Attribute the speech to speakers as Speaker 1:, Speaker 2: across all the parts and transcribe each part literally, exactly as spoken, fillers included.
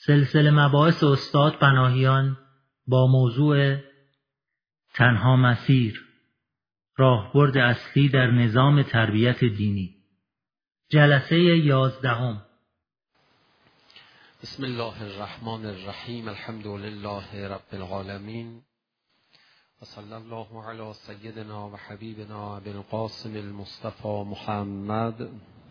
Speaker 1: سلسله مباحث استاد پناهیان با موضوع تنها مسیر، راهبرد اصلی در نظام تربیت دینی، جلسه یازدهم.
Speaker 2: بسم الله الرحمن الرحیم. الحمد لله رب العالمین و صلی الله علی سیدنا و حبیبنا ابی القاسم المصطفى محمد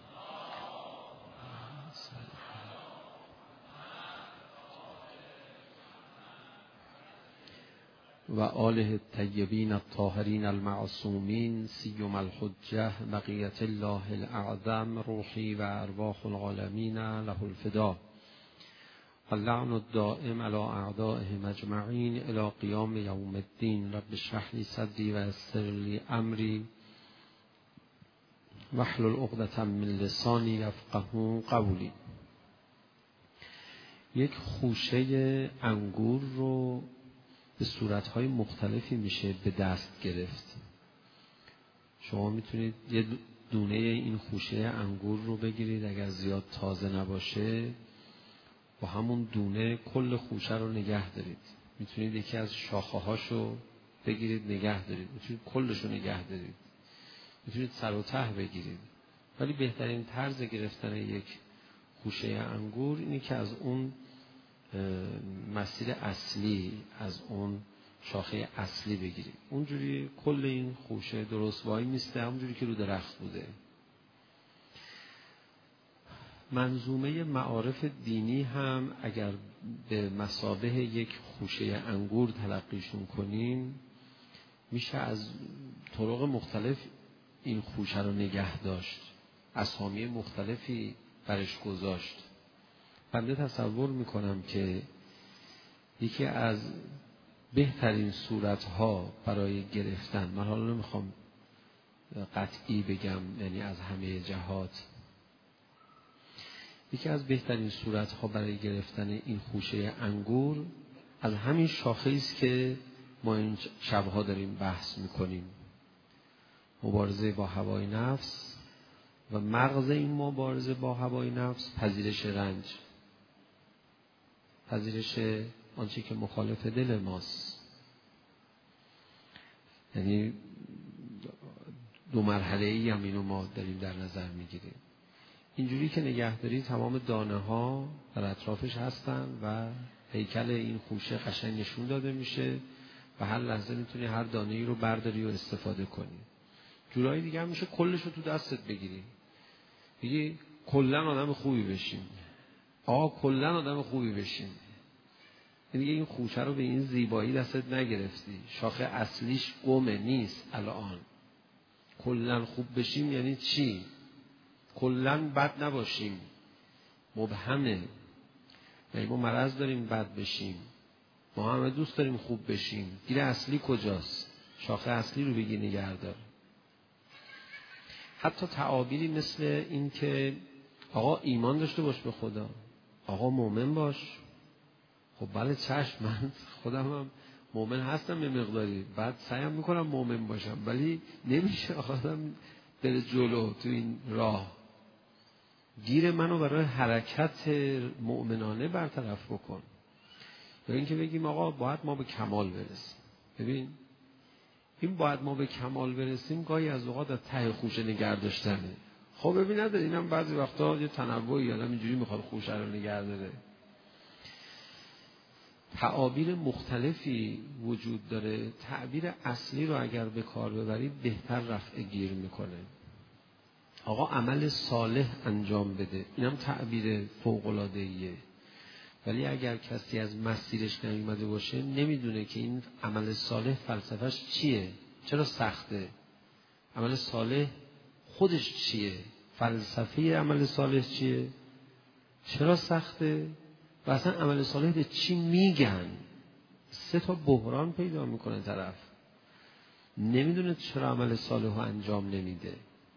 Speaker 2: و آله الطیبین الطاهرین المعصومین سیم الحجه بقیت الله الاعظم روحی و ارواح العالمین له الفدا اللعن الدائم علی اعدائهم اجمعین الی قیام یوم الدین. رب اشرح لی صدری و یسر لی امری واحلل عقدة من لسانی یفقهوا قولی. یک خوشه انگور رو به صورتهای مختلفی میشه به دست گرفت. شما میتونید یه دونه این خوشه انگور رو بگیرید، اگر زیاد تازه نباشه با همون دونه کل خوشه رو نگه دارید. میتونید یکی از شاخه هاشو بگیرید نگه دارید، میتونید کلش رو نگه دارید، میتونید سر و ته بگیرید. ولی بهترین طرز گرفتن یک خوشه انگور اینه که از اون مسیر اصلی، از اون شاخه اصلی بگیرید. اونجوری کل این خوشه درست وای میسته، همونجوری که رو درخت بوده. منظومه معارف دینی هم اگر به مثابه یک خوشه انگور تلقیشون کنیم، میشه از طرق مختلف این خوشه رو نگه داشت، اسامی مختلفی برش گذاشت. بنده تصور میکنم که یکی از بهترین صورتها برای گرفتن، من حالا نمیخوام قطعی بگم یعنی از همه جهات، یکی از بهترین صورتها برای گرفتن این خوشه انگور از همین شاخه است که ما این شبها داریم بحث میکنیم، مبارزه با هوای نفس و مغز این مبارزه با هوای نفس پذیرش رنج، پذیرش آنچه که مخالف دل ماست. یعنی دو مرحله ای هم اینو ما داریم در نظر میگیریم. اینجوری که نگهداری تمام دانه ها در اطرافش هستن و هیکل این خوشه قشنگ نشون داده میشه و هر لحظه میتونی هر دانه ای رو برداری و استفاده کنی. جورایی دیگه هم میشه کلش رو تو دستت بگیری، بگی کلن آدم خوبی بشیم، آقا کلن آدم خوبی بشیم. دیگه این خوشه رو به این زیبایی دستت نگرفتی، شاخه اصلیش گمه نیست. الان کلن خوب بشیم یعنی چی؟ کلن بد نباشیم، مبهمه. یعنی ما مرض داریم بد بشیم، ما همه دوست داریم خوب بشیم. گیر اصلی کجاست؟ شاخه اصلی رو بگی نگهدار. حتی تعابیری مثل این که آقا ایمان داشته باش به خدا، آقا مومن باش. خب بله چشم، من خودم هم مومن هستم به مقداری، بعد سعیم میکنم مومن باشم، ولی نمیشه آدم بره جلو تو این راه. گیر منو برای حرکت مؤمنانه برطرف بکن. یا اینکه بگیم آقا باید ما به کمال برسیم. ببین این باید ما به کمال برسیم گاهی از اوقات از ته خوشه نگه داشتنه. خب ببین نداره، اینم بعضی وقتا یه تنوعی آدم اینجوری میخواد خوشه رو نگه داره. تعابیر مختلفی وجود داره. تعبیر اصلی رو اگر به کار ببری بهتر رفع گیر میکنه. آقا عمل صالح انجام بده، اینم تعبیر فوق‌العاده‌ایه. ولی اگر کسی از مسیرش نیومده باشه، نمیدونه که این عمل صالح فلسفهش چیه، چرا سخته، عمل صالح خودش چیه، فلسفه عمل صالح چیه، چرا سخته و اصلا عمل صالح به چی میگن. سه تا بحران پیدا میکنه طرف، نمیدونه چرا عمل صالح رو انجام نمیده.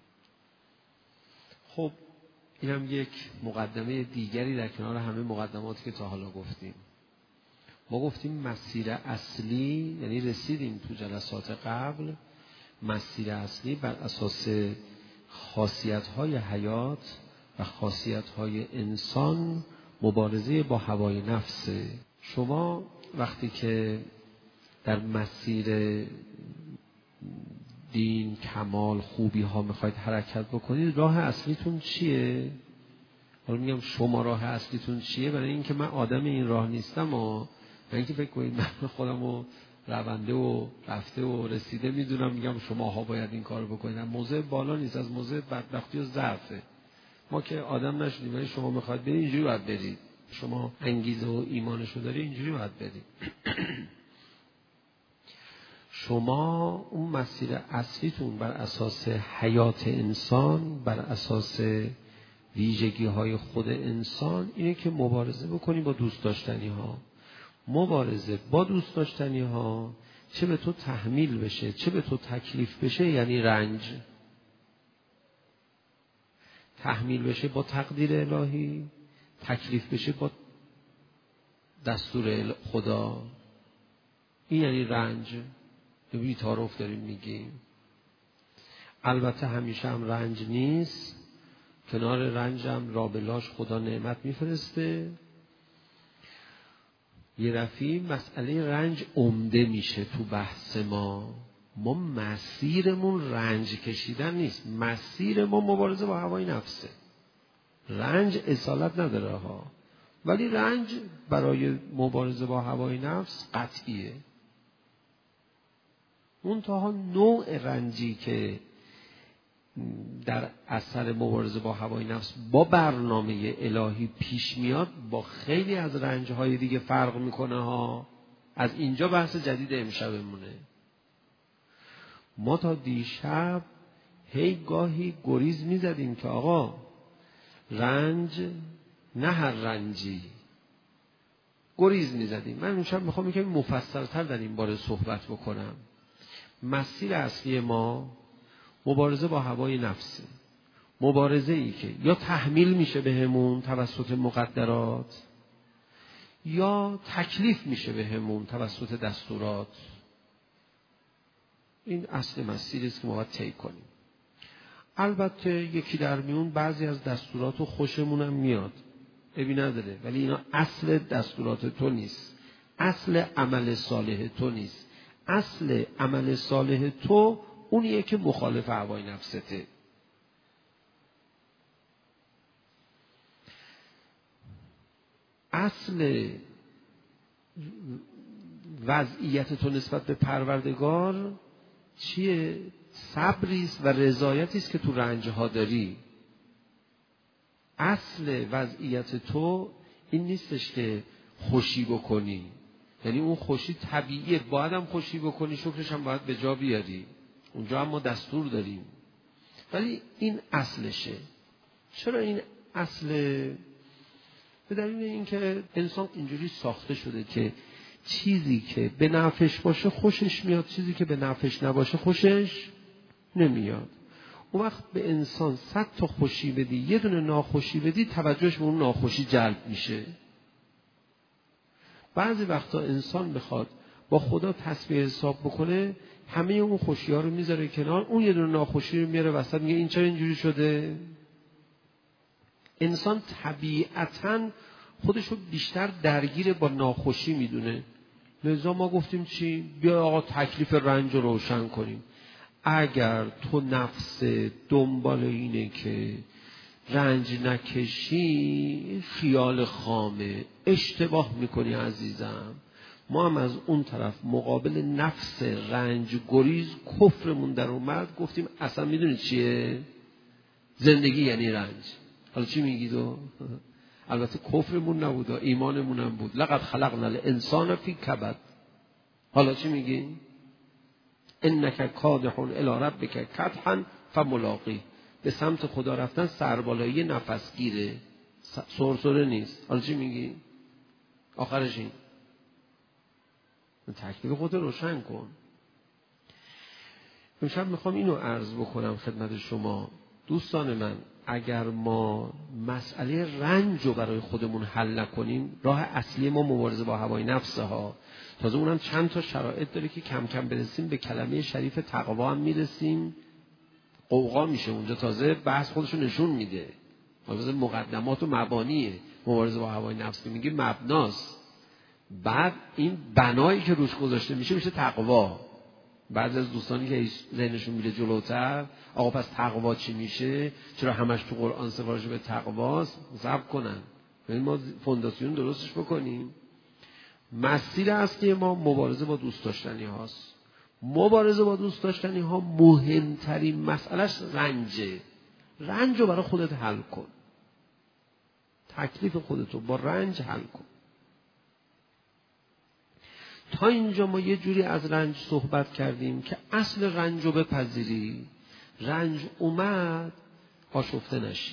Speaker 2: خب اینم یک مقدمه دیگری در کنار همه مقدماتی که تا حالا گفتیم. ما گفتیم مسیر اصلی، یعنی رسیدیم تو جلسات قبل، مسیر اصلی بر اساس خاصیت‌های حیات و خاصیت‌های انسان مبارزه با هوای نفس. شما وقتی که در مسیر دین، کمال، خوبی ها میخواید حرکت بکنید، راه اصلیتون چیه؟ حالا میگم شما راه اصلیتون چیه، برای اینکه من آدم این راه نیستم و اینکه فکر کنید من خودم رو رونده و رفته و رسیده میدونم، میگم شماها باید این کارو بکنید. موضع بالا نیست، از موضع بدبختی و ضعفه. ما که آدم نشدیم، ولی شما میخواید برید اینجوری باید برید. شما انگیزه و ایمانشو داری، اینجوری باید برید. شما اون مسیر اصلیتون بر اساس حیات انسان، بر اساس ویژگی های خود انسان اینه که مبارزه بکنی با دوست داشتنی ها. مبارزه با دوست داشتنی ها چه به تو تحمیل بشه چه به تو تکلیف بشه، یعنی رنج. تحمیل بشه با تقدیر الهی، تکلیف بشه با دستور خدا، این یعنی رنج. بی تعارف داریم میگیم. البته همیشه هم رنج نیست، کنار رنج هم رابلاش خدا نعمت میفرسته. یه رفی مسئله رنج عمده میشه تو بحث ما. ما مسیرمون رنج کشیدن نیست، مسیر ما مبارزه با هوای نفسه. رنج اصالت نداره ها، ولی رنج برای مبارزه با هوای نفس قطعیه. منتها نوع رنجی که در اثر مبارزه با هوای نفس با برنامه الهی پیش میاد با خیلی از رنج‌های دیگه فرق میکنه ها. از اینجا بحث جدید امشبمونه. ما تا دیشب هی گاهی گریز میزدیم که آقا رنج نه هر رنجی، گریز میزدیم. من امشب میخوام یکم مفصل‌تر در این باره صحبت بکنم. مسیر اصلی ما مبارزه با هوای نفسه. مبارزه ای که یا تحمیل میشه بهمون توسط مقدرات یا تکلیف میشه بهمون توسط دستورات. این اصل مسیری است که ما باید طی کنیم. البته یکی در میون بعضی از دستورات رو خوشمون هم میاد، عیبی نداره، ولی اینا اصل دستورات تو نیست، اصل عمل صالح تو نیست. اصل عمل صالح تو اونیه که مخالف هوای نفسته. اصل وضعیت تو نسبت به پروردگار چیه؟ صبریست و رضایتیست که تو رنجها داری. اصل وضعیت تو این نیستش که خوشی بکنی، یعنی اون خوشی طبیعیه، باید هم خوشی بکنی، شکرش هم باید به جا بیاری، اونجا هم ما دستور داریم، ولی این اصلشه. چرا این اصل؟ به دلیل اینکه انسان اینجوری ساخته شده که چیزی که به نفعش باشه خوشش میاد، چیزی که به نفعش نباشه خوشش نمیاد. اون وقت به انسان صد تا خوشی بدی، یه دونه ناخوشی بدی، توجهش به اون ناخوشی جلب میشه. بعضی وقتا انسان بخواد با خدا تسبیح حساب بکنه، همه اون خوشی ها رو میذاره کنار، اون یه دونه ناخوشی رو میاره وسط، میگه این چرا اینجوری شده؟ انسان طبیعتاً خودشو بیشتر درگیر با ناخوشی میدونه. لذا ما گفتیم چی؟ بیا آقا تکلیف رنج رو روشن کنیم. اگر تو نفس دنبال اینه که رنج نکشی، خیال خامه، اشتباه میکنی عزیزم. ما هم از اون طرف مقابل نفس رنج گریز کفرمون در اومد، گفتیم اصلا میدونی چیه؟ زندگی یعنی رنج. حالا چی میگی تو؟ البته کفرمون نبود، ایمانمون هم بود. لقد خلقنا الانسان فی کبد. حالا چی میگی؟ انک کادح الی ربک کدحا فملاقی. به سمت خدا رفتن سربالایی نفسگیره، سرسره نیست. حالا چی میگی؟ آخرش این تکلیف خودت روشن کن. امشب میخوام اینو عرض بکنم خدمت شما دوستان من. اگر ما مسئله رنج رو برای خودمون حل نکنیم، راه اصلی ما مبارزه با هوای نفسه ها. تازه اونم چند تا شرایط داره که کم کم برسیم به کلمه شریف تقوا هم میرسیم، قوقا میشه اونجا، تازه بحث خودشو نشون میده. تازه مقدمات و مبانیه. مبارزه با هوای نفس که میگه مبناست. بعد این بنایی که روش گذاشته میشه میشه تقوا. بعضی از دوستانی که ذهنشون میره جلوتر، آقا پس تقوا چی میشه؟ چرا همش تو قرآن سفارش به تقواست؟ صبر کنن. یعنی ما فونداسیون درستش بکنیم. مسیر اصلی ما مبارزه با دوست داشتنی هاست. مبارزه با دوست داشتنی ها مهمترین مسئلهش رنجه. رنج رو برای خودت حل کن. تکلیف خودتو با رنج حل کن. تا اینجا ما یه جوری از رنج صحبت کردیم که اصل رنج رو بپذیری. رنج اومد آشفته نشی.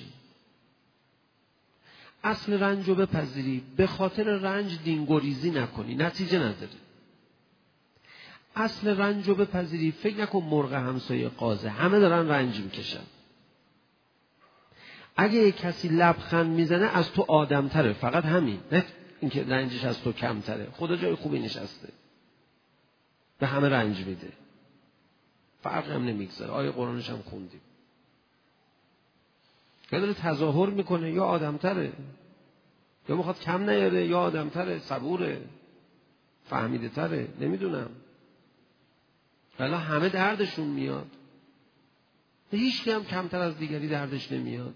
Speaker 2: اصل رنج رو بپذیری، به خاطر رنج دینگوریزی نکنی، نتیجه نداره. اصل رنج رو بپذیری، فکر نکن مرغ همسایه قازه، همه دارن رنج میکشن. اگه یک کسی لبخند میزنه از تو آدمتره، فقط همین، نه اینکه رنجش از تو کمتره. خدا جای خوبی نشسته، به همه رنج میده، فرق هم نمیگذاره. آیه قرآنش هم خوندیم. یا داره تظاهر میکنه یا آدمتره، یا میخواد کم نیاره یا آدمتره، صبوره، فهمیده تره، نمیدونم. ولی همه دردشون میاد، هیچ هم کمتر از دیگری دردش نمیاد.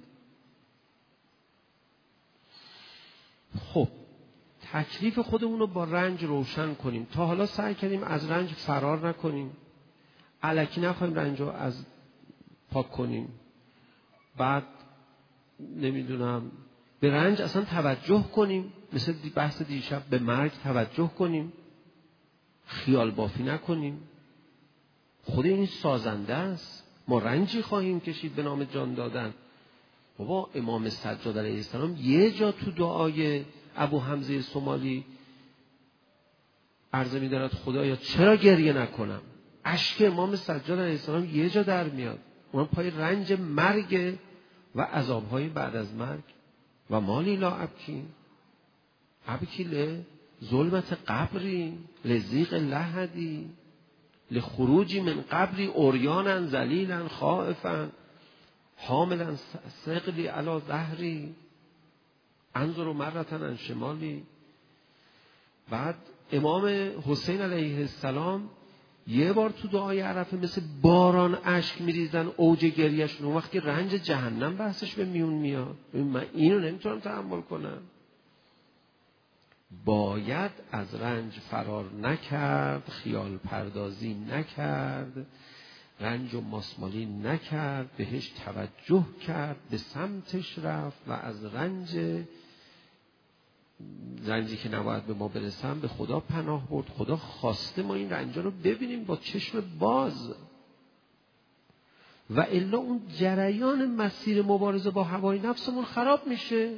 Speaker 2: خب تکلیف خودمون رو با رنج روشن کنیم. تا حالا سعی کردیم از رنج فرار نکنیم، الکی نخواهیم رنج رو از پاک کنیم. بعد نمیدونم به رنج اصلا توجه کنیم، مثل بحث دیشب به مرگ توجه کنیم، خیال بافی نکنیم. خود این سازنده است. ما رنجی خواهیم کشید به نام جان دادن. بابا امام سجاد علیه السلام یه جا تو دعای ابو حمزه سومالی عرض می دارد خدایا چرا گریه نکنم؟ اشک امام سجاد علیه السلام یه جا در میاد. اون پای رنج مرگ و عذابهای بعد از مرگ. و مالی لا ابکی ابکی له ظلمت قبری لزیق لحدی لخروجی من قبری اوریانا ذلیلا خائفا حاملا ثقلی علی ظهری انظر مرتن عن شمالی. بعد امام حسین علیه السلام یه بار تو دعای عرفه مثل باران اشک میریزن، اوج گریهشون. اون وقت که رنج جهنم بحثش به میون میاد، من اینو نمیتونم تحمل کنم. باید از رنج فرار نکرد، خیال پردازی نکرد، رنج و ماسمالی نکرد، بهش توجه کرد، به سمتش رفت و از رنج رنجی که نباید به ما برسن به خدا پناه برد. خدا خواسته ما این رنجا رو ببینیم با چشم باز، و الا اون جریان مسیر مبارزه با هوای نفسمون خراب میشه.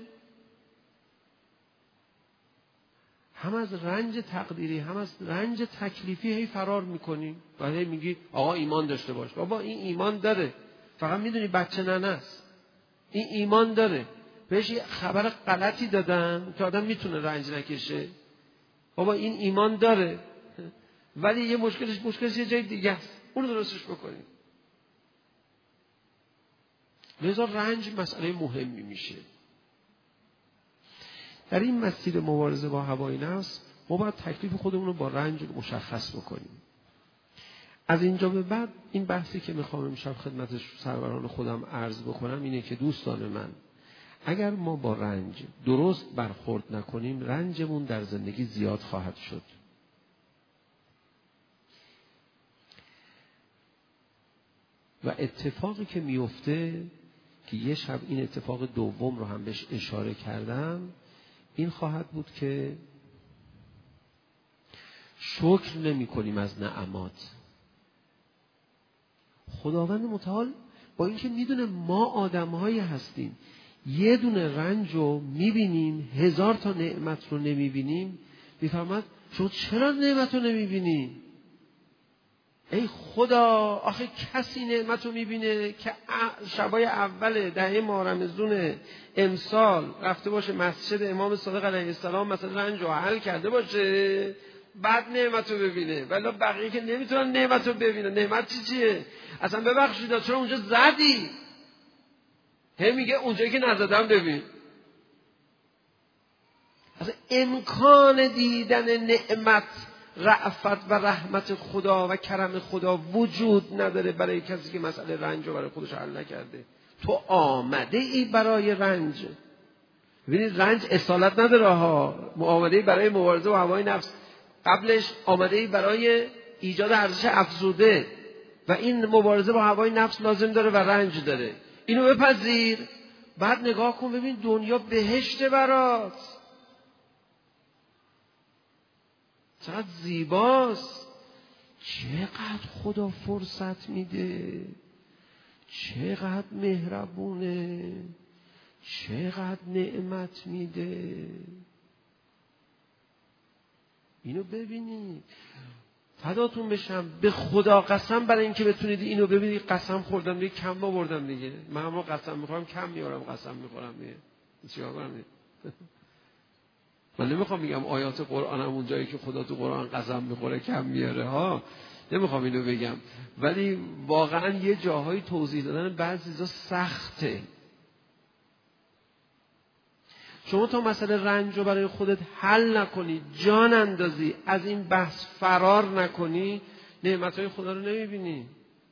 Speaker 2: هم از رنج تقدیری هم از رنج تکلیفی هی فرار میکنیم و هی میگی آقا ایمان داشته باش. بابا این ایمان داره، فقط میدونی بچه ننه است. این ایمان داره، بهش یه خبر غلطی دادن که آدم میتونه رنج نکشه. بابا این ایمان داره، ولی یه مشکلش مشکلش یه جای دیگه است، اون رو درستش بکنیم. لذا رنج مسئله مهمی میشه. در این مسیر مبارزه با هوای نفس ما باید تکلیف خودمون رو با رنج مشخص بکنیم. از اینجا به بعد این بحثی که میخوام امشب خدمت سروران خودم عرض بکنم اینه که دوستان من، اگر ما با رنج درست برخورد نکنیم رنجمون در زندگی زیاد خواهد شد. و اتفاقی که میفته که یه شب این اتفاق دوم رو هم بهش اشاره کردم، این خواهد بود که شکر نمی کنیم از نعمات. خداوند متعال با اینکه میدونه ما آدم‌هایی هستیم، یه دونه رنج رو میبینیم، هزار تا نعمت رو نمیبینیم، میفرماد شما چرا نعمت رو نمیبینی؟ ای خدا، آخه کسی نعمت رو میبینه که شبای اول دهه ماه رمضان امسال رفته باشه مسجد امام صادق علیه السلام مثلا رنج رو حل کرده باشه، بعد نعمت رو ببینه. ولی بقیه که نمیتونن نعمت رو ببینه. نعمت چی چیه؟ اصلا ببخشید چرا اونجا زدی؟ هی میگه اونجایی که نزدم ببین. امکان دیدن نعمت، رأفت و رحمت خدا و کرم خدا وجود نداره برای کسی که مسئله رنج رو برای خودش حل نکرده. تو آمده ای برای رنج. ببینید رنج اصالت نداره ها، آمده ای برای مبارزه با هوای نفس، قبلش آمده ای برای ایجاد ارزش افزوده و این مبارزه با هوای نفس لازم داره و رنج داره. اینو بپذیر، بعد نگاه کن ببین دنیا بهشت برات، چقدر زیباست، چقدر خدا فرصت میده، چقدر مهربونه، چقدر نعمت میده. اینو ببینید. فداتون بشم، به خدا قسم برای اینکه بتونید اینو ببینید قسم خوردم دیگه، کم آوردم دیگه. من هم قسم میخورم کم میارم، قسم میخورم دیگه. چیکار کنم دیگه؟ من نمیخوام بگم آیات قرآن هم اون جایی که خدا تو قرآن قسم میخوره کم میاره ها، نمیخوام اینو بگم، ولی واقعا یه جاهای توضیح دادن بعضی چیزا سخته. شما تا مسئله رنج رو برای خودت حل نکنی، جان اندازی، از این بحث فرار نکنی، نعمتهای خدا رو نمیبینی.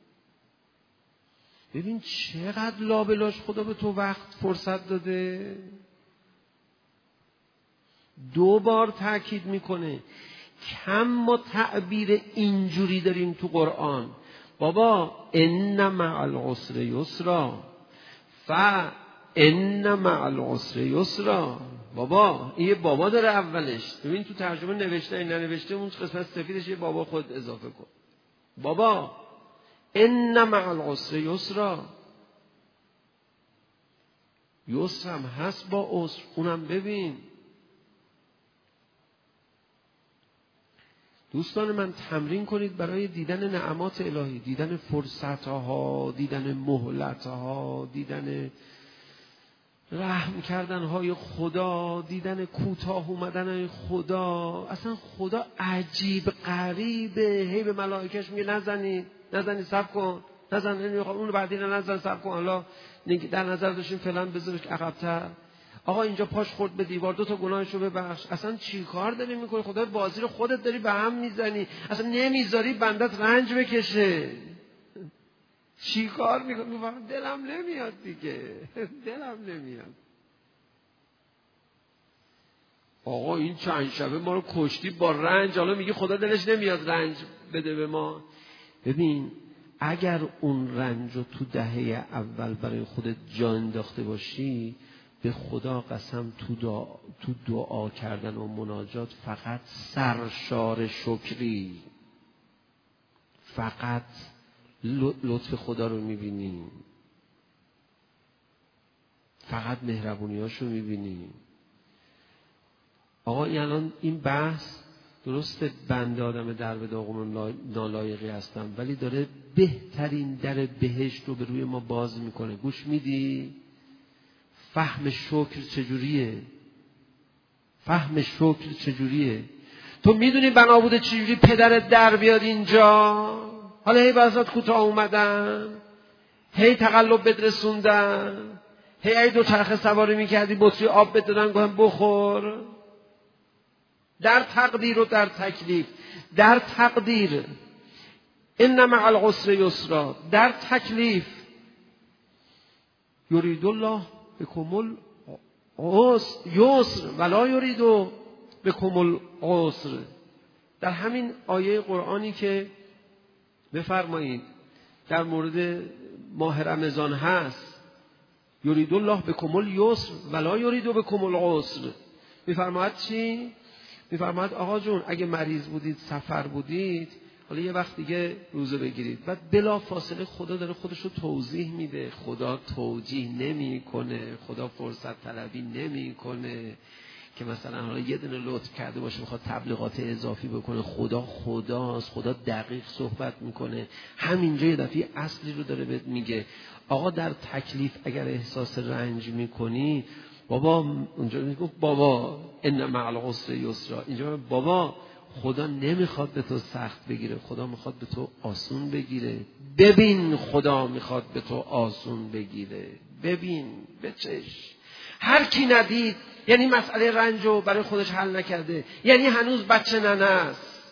Speaker 2: ببین چقدر لابلاش خدا به تو وقت فرصت داده. دو بار تأکید میکنه، کم ما تعبیر اینجوری داریم تو قرآن، بابا ان مع العسر یسرا ف ان مع العسر یسرا. بابا این یه بابا داره اولش، ببین تو ترجمه نوشته این ننوشته، اون قسمت سفیدش یه بابا خود اضافه کن. بابا ان مع العسر یسرا، یسر هم هست با عسر، اونم ببین. دوستان من تمرین کنید برای دیدن نعمات الهی، دیدن فرصتها، دیدن مهلتها، دیدن رحم کردنهای خدا، دیدن کوتاه اومدن خدا. اصلا خدا عجیب غریبه. هی به ملائکهش میگه نزنید، نزنید، صبر کن، نزن، نمیخوام اون بعدی نزن، صبر کن، حالا در نظر داشتیم فلان بذارش عقب‌تر. آقا اینجا پاش خورد به دیوار، دو تا گناهشو ببخش. اصلا چی کار داری میکنی؟ خدا بازی رو خودت داری به هم میزنی، اصلا نمیذاری بندت رنج بکشه. چی کار میکنی؟ میفهمم دلم نمیاد دیگه، دلم نمیاد. آقا این چند شبه ما رو کشتی با رنج، حالا میگی خدا دلش نمیاد رنج بده به ما. ببین اگر اون رنج رو تو دهه اول برای خودت جا انداخته باشی، به خدا قسم تو دعا, تو دعا کردن و مناجات فقط سرشار شکری، فقط لطف خدا رو میبینی، فقط مهربونیاشو میبینی. آقا این الان این بحث درسته بنده آدم در به داغون نالایقی هستم، ولی داره بهترین در بهشت رو به روی ما باز میکنه. گوش میدی؟ فهم شکر چجوریه؟ فهم شکر چجوریه؟ تو میدونی بنا بوده چجوری پدرت در بیاد اینجا؟ حالا هی بازات کوتاه اومدن، هی تقلب بدرسوندن، هی ای دو چرخه سواری میکردی بطری آب بدادن گفتن بخور. در تقدیر و در تکلیف، در تقدیر ان مع العسر یسرا، در تکلیف یرید الله بکم العسر ولا یرید بکم العسر. در همین آیه قرآنی که بفرمایید در مورد ماه رمضان هست، یرید الله بکم الیسر ولا یرید بکم العسر، میفرماید چی؟ میفرماید آقا جون اگه مریض بودید، سفر بودید، حالا یه وقت دیگه روزه بگیرید. بعد بلا فاصله خدا داره خودش رو توضیح میده. خدا توجیه نمی کنه، خدا فرصت طلبی نمی کنه که مثلا حالا یه دونه لطف کرده باشه میخواد تبلیغات اضافی بکنه. خدا خداست، خدا دقیق صحبت میکنه. همینجا یه دفعه اصلی رو داره بهت میگه. آقا در تکلیف اگر احساس رنج میکنی، بابا اونجا میگه بابا ان مع العسر یسرا، اینجا بابا خدا نمیخواد به تو سخت بگیره، خدا میخواد به تو آسون بگیره. ببین خدا میخواد به تو آسون بگیره، ببین بچش. هر کی ندید یعنی مسئله رنج رو برای خودش حل نکرده، یعنی هنوز بچه ننه است.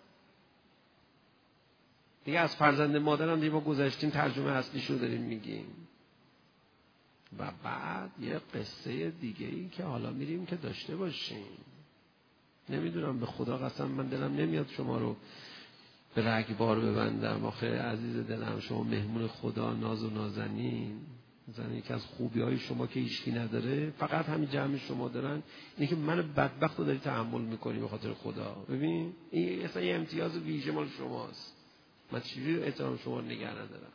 Speaker 2: دیگه از فرزند مادرم دیگه ما گذاشتیم، ترجمه اصلیش رو داریم میگیم. و بعد یه قصه دیگه ای که حالا میریم که داشته باشیم. نمیدونم، به خدا قسم من دلم نمیاد شما رو به رگبار ببندم. آخه عزیز دلم، شما مهمون خدا، ناز و نازنین. مثلا یکی از خوبی های شما که هیچکی نداره، فقط همین جمع شما دارن، اینه که من بدبخت رو داری تحمل میکنی به خاطر خدا. ببین این اصلا یه امتیاز ویژه مال شماست. من چجوری احترام شما رو نگه ندارم؟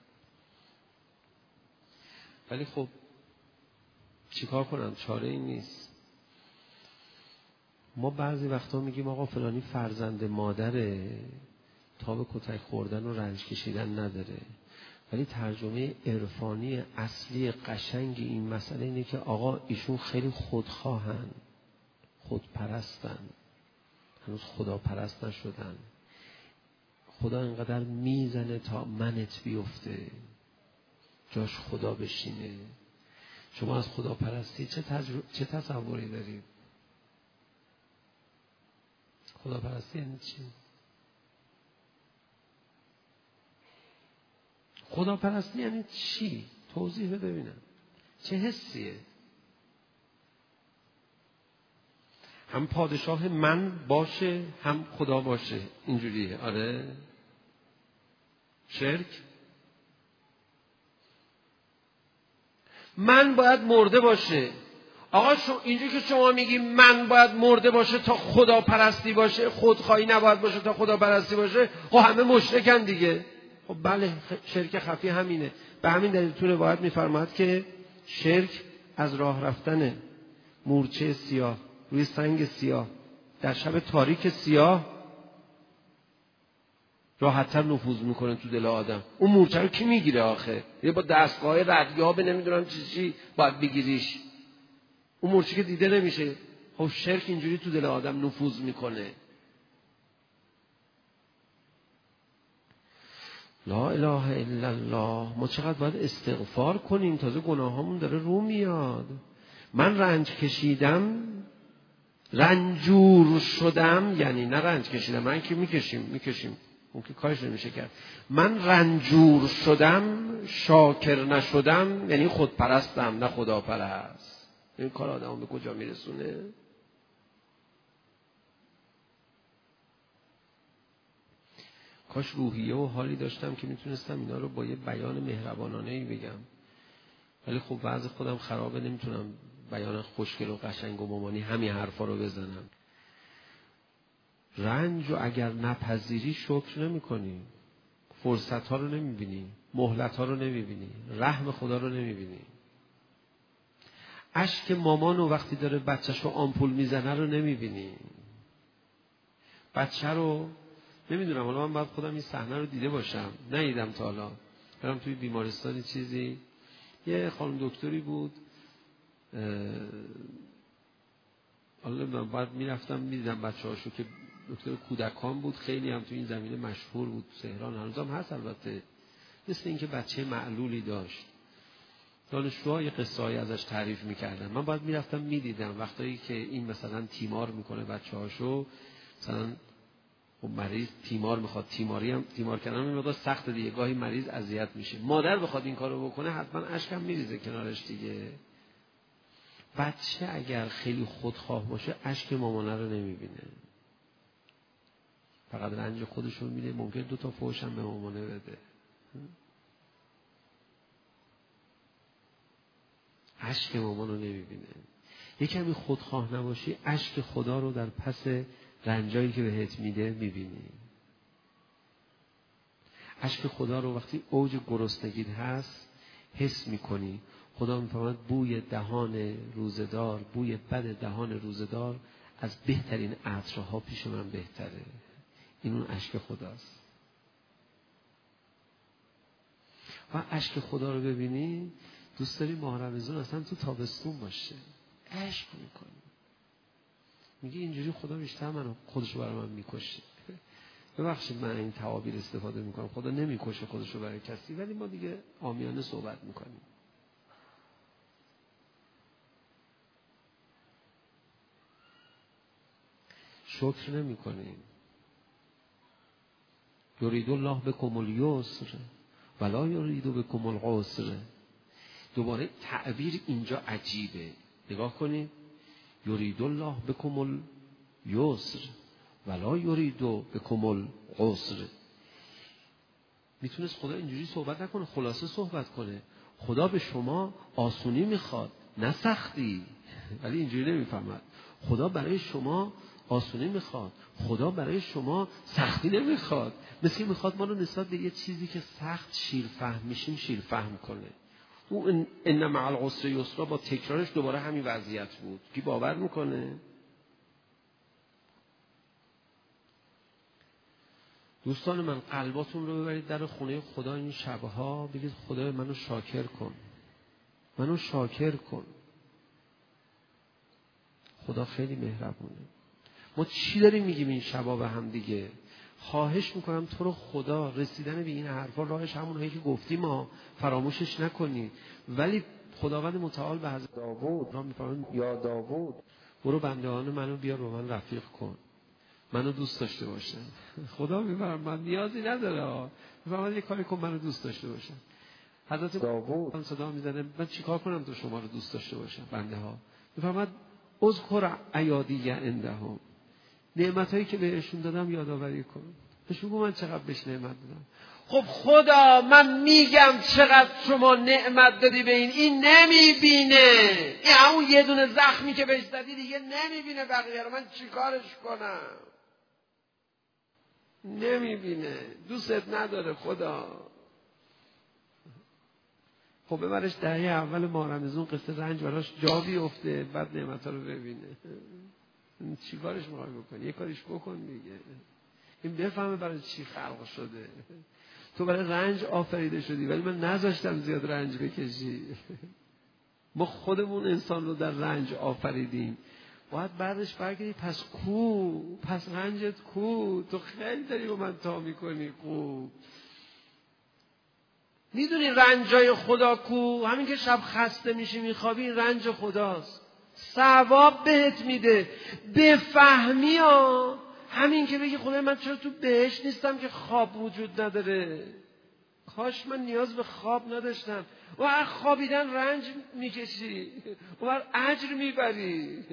Speaker 2: ولی خب چیکار کنم؟ چاره این نیست. ما بعضی وقتا میگیم آقا فلانی فرزند مادره، تاب کتک خوردن و رنج کشیدن نداره. ولی ترجمه عرفانی اصلی قشنگ این مسئله اینه که آقا ایشون خیلی خودخواهن، خودپرستن، هنوز خدا پرست نشدن. خدا اینقدر میزنه تا منت بیفته، جاش خدا بشینه. شما از خدا پرستی چه, تجر... چه تصوری دارید؟ خدا پرستی یعنی چی؟ خدا پرستی یعنی چی؟ توضیح بده ببینم. چه حسیه؟ هم پادشاه من باشه، هم خدا باشه، اینجوریه. آره شرک. من باید مرده باشه. آقا شو اینجوری که شما میگی من باید مرده باشه تا خدا پرستی باشه، خودخواهی نباید باشه تا خدا پرستی باشه، خب همه مشرکن دیگه. خب بله، شرک خفی همینه. به همین دلیل تو روایت میفرماد که شرک از راه رفتن مورچه سیاه روی سنگ سیاه در شب تاریک سیاه راحت‌تر نفوذ میکنه تو دل آدم. اون مورچه رو کی میگیره آخه؟ یه با دستگاه ردیاب نمیدونم چی چی باید بگیریش. اون مورچه که دیده نمیشه. خب شرک اینجوری تو دل آدم نفوذ میکنه. لا اله الا الله. ما چقدر باید استغفار کنیم، تازه گناهامون داره رو میاد. من رنج کشیدم، رنجور شدم، یعنی نه رنج کشیدم، من که میکشیم میکشیم اون که کارش نمیشه کرد. من رنجور شدم، شاکر نشدم، یعنی خودپرستم نه خدا پرست. این کار آدمو به کجا میرسونه؟ کاش روحیه و حالی داشتم که میتونستم اینا رو با یه بیان مهربانانه‌ای بگم. ولی خب وضع خودم خرابه، نمیتونم بیان خوشگل و قشنگ و مامانی همین حرفا رو بزنم. رنج رو اگر نپذیری شکر نمی کنی، فرصت ها رو نمی بینی، مهلت ها رو نمی بینی، رحم خدا رو نمی بینی. اشک مامانو وقتی داره بچه‌شو آمپول میزنه رو نمی بینی. بچه رو نمیدونم، حالا من باید خودم این صحنه رو دیده باشم، ندیدم تا حالا. برم توی بیمارستانی چیزی، یه خانم دکتری بود، حالا من باید میرفتم میدیدم بچه هاشو که دکتر کودکان بود، خیلی هم توی این زمینه مشهور بود، تهران هنوز هم هست البته. مثل این که بچه معلولی داشت، دانشجوها یه قصه‌ای ازش تعریف میکردن. من باید میرفتم میدیدم وقتایی که این مثلا تیمار میکنه بچه هاشو، مثلا خب مریض تیمار میخواد، تیماری هم تیمار کردن این مقدار سخت دیگه، گاهی مریض اذیت میشه، مادر بخواد این کارو بکنه حتما اشکم میریزه کنارش دیگه. بچه اگر خیلی خودخواه باشه اشک مامانه رو نمیبینه، فقط رنج خودشون میده. ممکن دو تا فحش هم به مامانه بده. اشک مامان رو نمیبینه. یه کمی خودخواه نباشی اشک خدا رو در پس رنجایی که بهت میده میبینی. اشک خدا رو وقتی اوج گرسنگیت هست حس میکنی. خدا میفهمد بوی دهان روزدار، بوی بد دهان روزدار از بهترین عطرها پیش من بهتره. این اون اشک خداست. و اشک خدا رو ببینی، دوست داری ماه رمضان اصلا تو تابستون باشه، اشک میکنی، میگه اینجوری خدا بیشتر منو خودشو برای من میکشه. ببخشید من این تعابیر استفاده میکنم، خدا نمیکشه خودشو برای کسی، ولی ما دیگه عامیانه صحبت میکنیم. شکر نمی کنیم. یرید الله بکم الیسر ولا یرید بکم العسر. دوباره تعبیر اینجا عجیبه. نگاه کنید. یرید الله بکم الیسر ولا یرید بکم العسر. میتونست خدا اینجوری صحبت نکنه، خلاصه صحبت کنه. خدا به شما آسونی میخواد نه سختی، ولی اینجوری نمیفهمد. خدا برای شما آسونی میخواد، خدا برای شما سختی نمیخواد. مثل میخواد ما رو نسبت به یه چیزی که سخت شیر فهم میشیم شیر فهم کنه. اون ان مع العسر یسرا با تکرارش دوباره همین وضعیت بود. کی باور میکنه؟ دوستان من، قلباتون رو ببرید در خونه خدا این شبها، بگید خدای منو شاکر کن، منو شاکر کن. خدا خیلی مهربونه. ما چی داریم میگیم این شبا به هم دیگه؟ خواهش میکنم تو رو خدا رسیدن به این حرفا راهش همونهایی که گفتیم ما فراموشش نکنی. ولی خداوند متعال به حضرت داوود را میفرماید یا داوود برو بندگان منو بیار با من رفیق کن، منو دوست داشته باشن. خدا میفرماید من نیازی نداره، میفرماید یه کاری کن منو دوست داشته باشن. حضرت داوود صدا میزنه من چیکار کنم تو شما رو دوست داشته باشم؟ بنده ها میفرماید اذکر ایادی عندهم، نعمتایی که بهشون دادم یادآوری کن. بهشون بگو من چقدر بهش نعمت دادم. خب خدا من میگم چقدر شما نعمت دادی به این، این نمیبینه. این همون یه دونه زخمی که بهش زدی دیگه نمیبینه بقیه رو. من چیکارش کنم؟ نمیبینه، دوستت نداره خدا. خب ببرش دهه اول ماه رمضان قصه رنج براش جا بیفته، بعد نعمت‌ها رو ببینه. چی کارش می‌خوای بکنی؟ یه کاریش بکن دیگه. این بفهمه برای چی خلق شده. تو برای رنج آفریده شدی، ولی من نذاشتم زیاد رنج بکشی. ما خودمون انسان رو در رنج آفریدیم. باید بعدش برگردی پس کو؟ پس رنجت کو؟ تو خیلی داری با من تا میکنی کو؟ میدونی رنجای خدا کو؟ همین که شب خسته میشی میخوابی، این رنج خداست. ثواب بهت میده. بفهمی ها. همین که بگی خدای من چرا تو بهشت نیستم که خواب وجود نداره؟ کاش من نیاز به خواب نداشتم. و هر خوابیدن رنج میکشی و هر اجر میبری.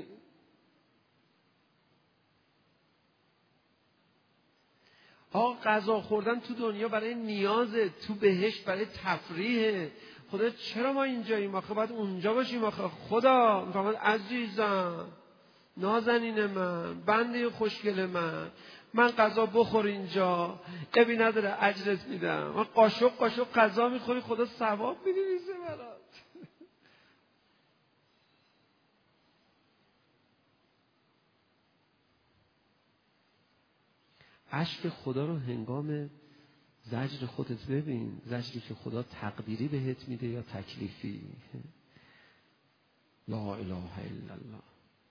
Speaker 2: آقا غذا خوردن تو دنیا برای نیازه، تو بهشت برای تفریحه. خدا چرا ما اینجاییم؟ آخه باید اونجا باشیم. آخه خدا میفهمد عزیزم، نازنین من، بنده خوشگل من، من غذا بخور اینجا، ابی نداره اجرت میدم. من قاشق قاشق غذا میخوری، خدا ثواب می‌نویسه برات. اشک خدا رو هنگام زجر خودت ببین، زجری که خدا تقدیری بهت میده یا تکلیفی. لا اله الا الله.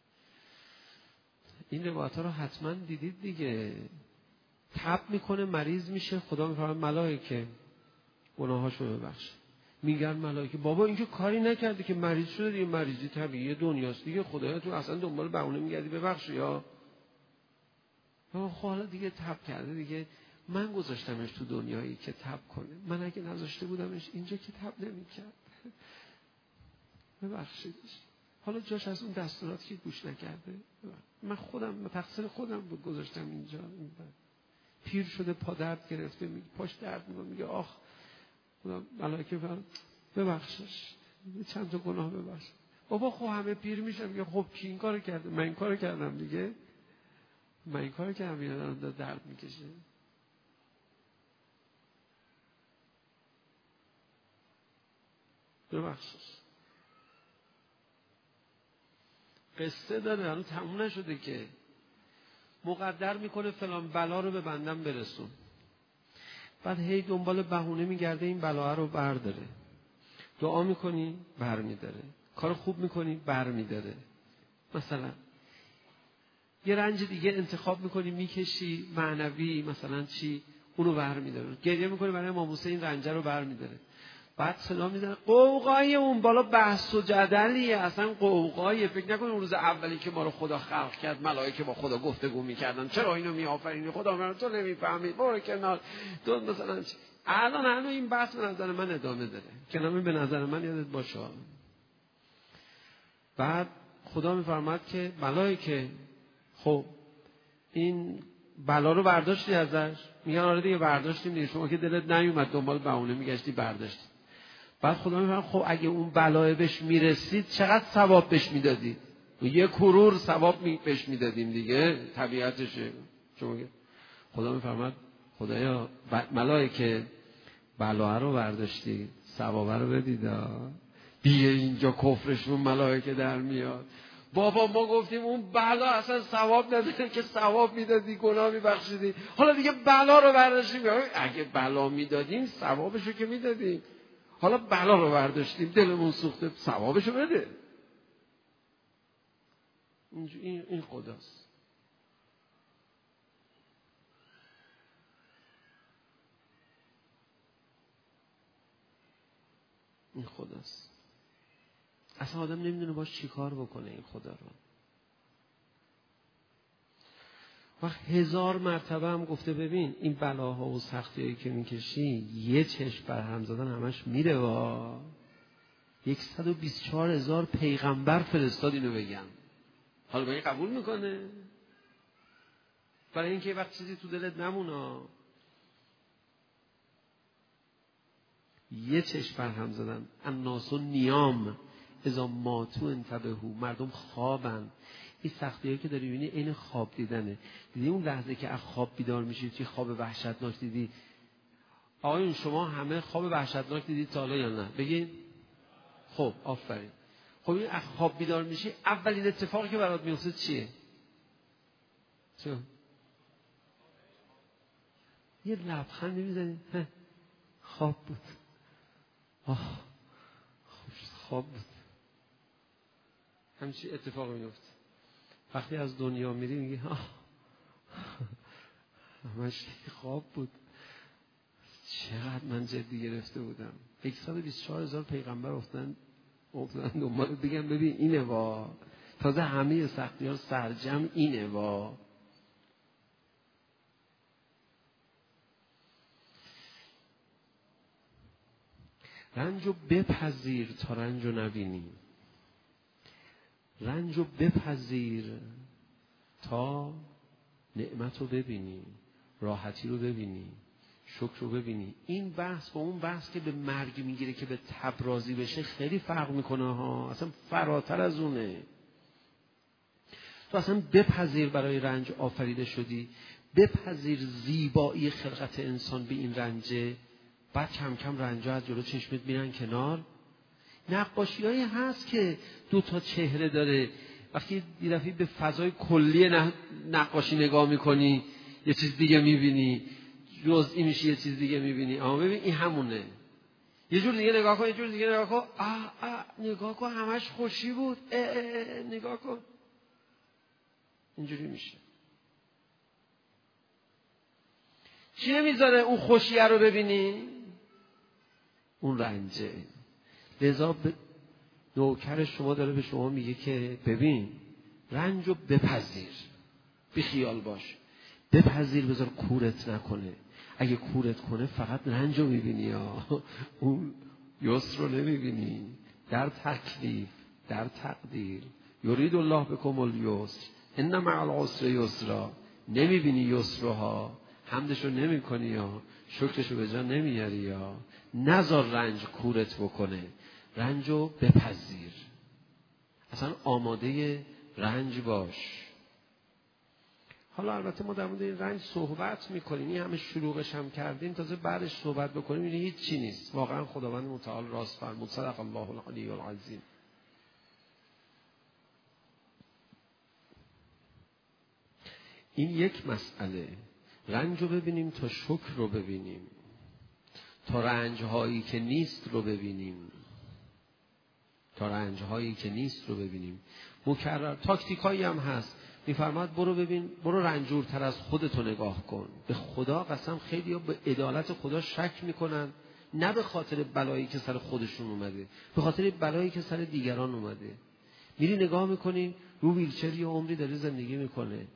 Speaker 2: این روایت ها رو حتما دیدید دیگه. تب میکنه مریض میشه، خدا میفرماید ملائکه گناهاشو ببخش. میگن ملائکه بابا این که کاری نکرده که مریض شده دیگه، مریضی طبیعیه دنیاست دیگه، خدایا تو اصلا دنبال بهونه میگردی ببخش یا خب حالا دیگه تب کرده دیگه، من گذاشتمش تو دنیایی که تب کنه، من اگه نذاشته بودمش اینجا که تب نمیکرد. ببخشیدش. حالا جاش از اون دستوراتی که گوش نکرده، من خودم تقصیر خودم بود گذاشتم اینجا. پیر شده پا درد گرفته، میگه پاش درد میکنه، میگه آخ خدا ملائکه ببخشش، چند تا گناه ببخش. بابا خب همه پیر میشن، میگه خب کی این کارو کرده؟ من این کارو کردم دیگه، من این کارو کردم، اینا درد میکشه. ببخشش. قصه داره، هنوز تموم نشده که. مقدر میکنه فلان بلا رو به بندم برسون، بعد هی دنبال بهونه میگرده این بلا رو برداره. دعا میکنی برمیداره، کار خوب میکنی برمیداره. مثلا یه رنج دیگه انتخاب میکنی میکشی معنوی، مثلا چی، اونو برمیداره. گریه میکنی برای امام حسین، این رنج رو برمیداره. بعد صدا میزنه قوقای اون بالا بحث و جدلیه، اصلا قوقایه. فکر نکن اون روز اولی که ما رو خدا خلق کرد ملائکه با خدا گفتگو میکردن چرا اینو میآفرینی، خدا من تو نمیفهمید برو کنار تو مثلا. الان الان این بحث به نظر من ادامه داره که نمی به نظر من یادت باشه. بعد خدا میفرماد که ملائکه خب این بلا رو برداشتی ازش؟ میگن آره دیگه برداشتیم دیگه، شما که دلت نیومد دنبال بهونه میگشتی برداشتی. بعد خدا میفرماد خب اگه اون بلای بهش میرسید چقدر ثواب بهش میدادید؟ یه کرور ثواب بهش میدادیم دیگه، طبیعتشه. شما خدا میفرماد خدایا ملائکه بلا رو برداشتی ثواب رو بدید دیگه، اینجا کفرشون ملائکه در میاد. بابا ما گفتیم اون بلا اصلا ثواب نداره که ثواب میدادی گناه میبخشیدی، حالا دیگه بلا رو برداشتیم. اگه بلا میدادیم ثوابشو که میدادیم، حالا بلا رو برداشتیم دلمون سوخته ثوابشو بده. این این خداست. این خداست. اصلا آدم نمیدونه باش چی کار بکنه این خدا رو. و هزار مرتبه هم گفته ببین این بلاها و سختیایی که میکشی یه چشم بر هم زدن همش میره. وا صد و بیست و چهار هزار پیغمبر فرستاد اینو بگم. حالا با این قبول میکنه؟ برای اینکه وقت چیزی تو دلت نمونه. یه چشم بر هم زدن. الناس نیام اذا ماتو انتبهوا، مردم خوابن. این سختیایی که داری میبینی این خواب دیدنه. دیدی اون لحظه که از خواب بیدار میشی چی خواب وحشتناک دیدی؟ آقایون شما همه خواب وحشتناک دیدید تا حالا یا نه؟ بگین. خب آفرین. خب این از خواب بیدار میشی اولین اتفاقی که برات میفته چیه؟ چه؟ یه لبخند میزنی خواب بود. آه خواب بود. همچین اتفاق میفته. وقتی از دنیا میری میگی آه همش خواب بود، چقدر من جدی گرفته بودم. صد و بیست و چهار هزار پیغمبر افتادن افتادن دنبال بگم ببین اینه وا، تازه همه سختی ها سرجم اینه وا. رنجو بپذیر تا رنجو نبینی. رنجو بپذیر تا نعمت رو ببینی، راحتی رو ببینی، شکر رو ببینی. این بحث با اون بحث که به مرگ میگیره که به تب راضی بشه خیلی فرق میکنه ها، اصلا فراتر از اونه. تو اصلا بپذیر برای رنج آفریده شدی، بپذیر زیبایی خلقت انسان به این رنجه، بعد کم کم رنجا از جلو چشمت میرن کنار. نقاشیایی هست که دو تا چهره داره، وقتی یه دفعه به فضای کلی نقاشی نگاه میکنی یه چیز دیگه میبینی، جزئی میشه یه چیز دیگه میبینی. اما ببین این همونه. یه جور دیگه نگاه کن، یه جور دیگه نگاه کن، آه آه نگاه کن همش خوشی بود، اه اه اه نگاه کن. اینجوری میشه. چی نمیذاره اون خوشیه رو ببینی؟ اون رنجه. لذا ب... نوکر شما داره به شما میگه که ببین رنجو بپذیر، بی خیال باش، بپذیر، بذار کورت نکنه. اگه کورت کنه فقط رنجو میبینی ها، اون یسر رو نمیبینی. در تکلیف، در تقدیر، یرید الله بکم الیسر ان مع العسر یسرا. نمیبینی یسرها، حمدشو نمی کنی یا شکرشو به جا نمیاری یا نذار رنج کورت بکنه. رنجو بپذیر، اصلا آماده رنج باش. حالا البته ما در مورد این رنج صحبت میکنیم، این همه شلوغش هم کردیم، تازه بعدش صحبت بکنیم این هیچ چی نیست. واقعا خداوند متعال راست فرمود، صدق الله العلی العظیم. این یک مسئله. رنج رو ببینیم تا شکر رو ببینیم، تا رنج هایی که نیست رو ببینیم، تا رنج هایی که نیست رو ببینیم. مکرر تاکتیک هایی هم هست، میفرماد برو ببین، برو رنجورتر از خودتو نگاه کن. به خدا قسم خیلی ها به عدالت خدا شک میکنن، نه به خاطر بلایی که سر خودشون اومده، به خاطر بلایی که سر دیگران اومده. میری نگاه میکنی رو ویلچر یه عمری داره زندگی میکنه.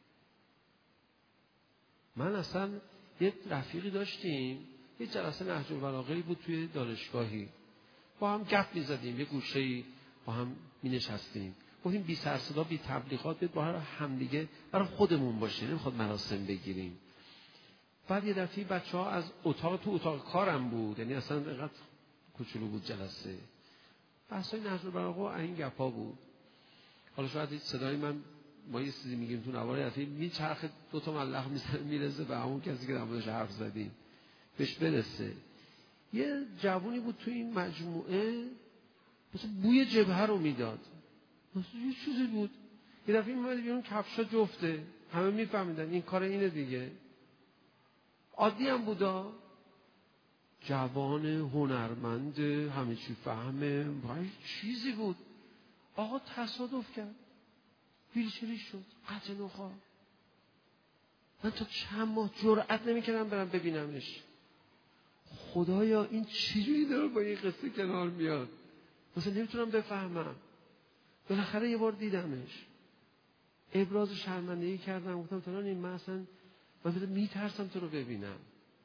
Speaker 2: من اصلا یه رفیقی داشتیم، یه جلسه نهج البلاغه‌ای بود توی دانشگاهی، با هم گپ میزدیم، یه گوشه‌ای با هم مینشستیم، گفتیم بی سر صدا بی تبلیغات بیاد با هم دیگه برای خودمون باشه، نمیخواد مراسم بگیریم. بعد یه دفعه بچه‌ها از اتاق تو اتاق کارم بود، یعنی اصلا اینقدر کوچولو بود جلسه، بحثای نهج البلاغه و این گپا بود. حالا شاید صدای من ما یه چیزی میگیم تو نوار دفعه میچرخه دو تا ملخ میزنه میرسه به همون کسی که در موردش حرف زدیم بهش برسه. یه جوونی بود تو این مجموعه مثلا بوی جبهه رو میداد، مثلا یه چیزی بود. یه دفعه میاد بیرون کفشا جفته، همه میفهمیدن این کار اینه دیگه. عادی هم بودا، جوان هنرمند همه چی فهمه، وای چیزی بود. آقا تصادف کرد، ویلچری شد، قطع نخاع. من تا چند ماه جرئت نمی‌کردم برم ببینمش. خدایا این چجوری داره با این قصه کنار میاد؟ مثلا نمیتونم بفهمم. بالاخره یه بار دیدمش، ابراز شرمندگی کردم، گفتم فلان این من اصلا من میترسم تو رو ببینم.